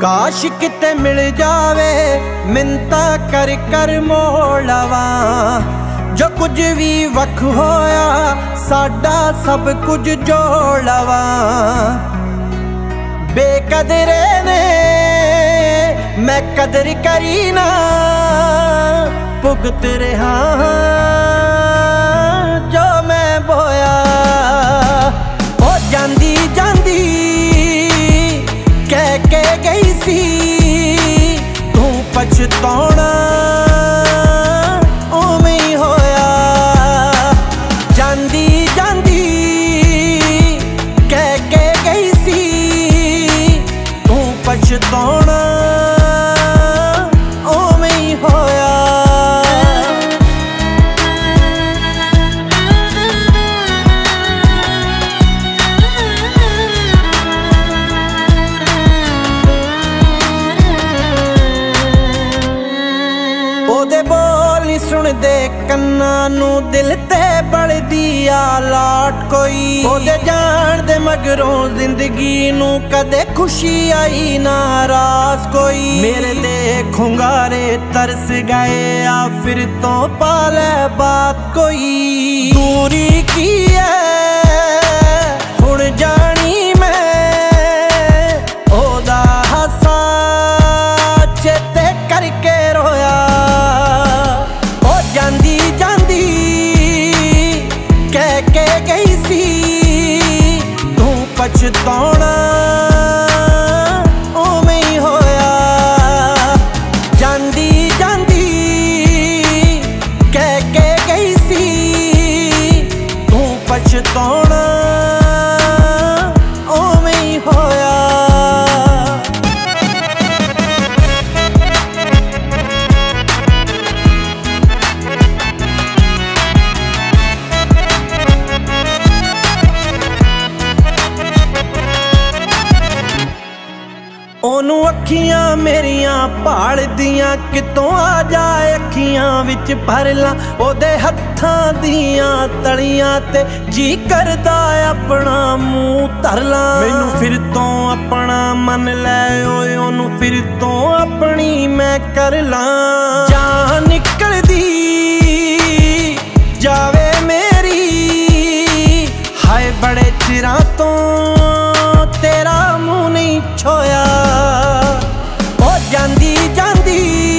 काश किते मिल जावे मिन्नता कर कर मोड़वा जो कुछ भी वख होया साडा सब कुछ जोड़वा। बेकदरे ने मैं कदर करी ना भुगत रहा जो मैं बोया। ओ जांदी जांदी कह के गई सी तू पछताना उवें ही होया। जांदी जांदी कह के गई सी तू पछताना उवें ही होया। ओदे बोल नी सुनदे कन्ना नू दिल ते बलदी आ लाट कोई। ओदे जान दे मगरों जिंदगी नू कदे खुशी आई नाराज कोई। मेरे दे खुंगारे तरस गए आ फिर तो पाले बात कोई। दूरी की है हुण जानी मैं ओदा हासा चेते करके रोया। जांदी जांदी कह के गई सी तू पछताना उवें ही होया। जांदी जांदी कह के गई सी तू पछताना उवें ही होया। ओनू अखियां मेरियां भाल दियां कितों आ जाए अखियां विच भर ला। ओदे हत्थां दियां तलियां ते जी करदा अपना मूंह धर ला। मैनू फिर तो अपना मन लै ओए ओनू फिर तो अपनी मैं कर ला। जान निकलदी जावे मेरी हाय बड़े चिरां तो तेरा मुंह नहीं छोया। ओ जांदी जांदी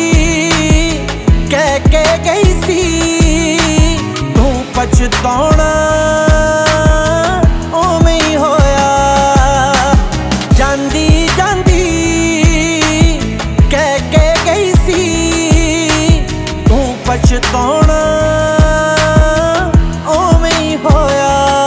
कह के गई सी तू पछताना उवें ही होया। जांदी जांदी कह के गई सी तू पछताना उवें ही होया।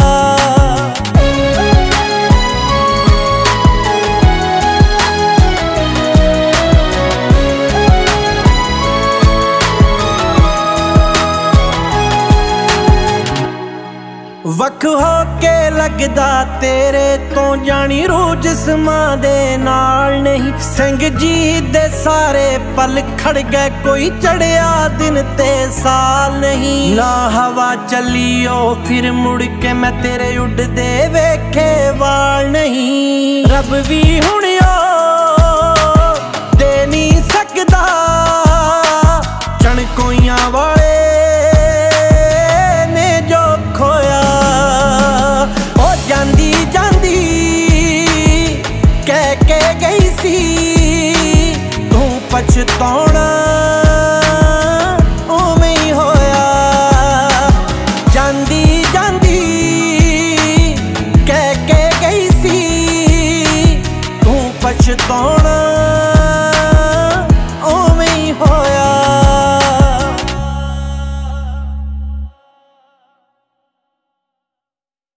वख हो के लगदा तेरे तो जानी रूह जिस्मां दे नाल नहीं। सिंह जी दे सारे पल खड़ गए कोई चढ़िया दिन ते साल नहीं। ना हवा चलियो फिर मुड़ के मैं तेरे उड़दे वेखे वाल नहीं। रब भी हुणियो दे नहीं सकदा चणकोइयां वाले ने जो खोया। जांदी जांदी कह के गई सी तू पछताना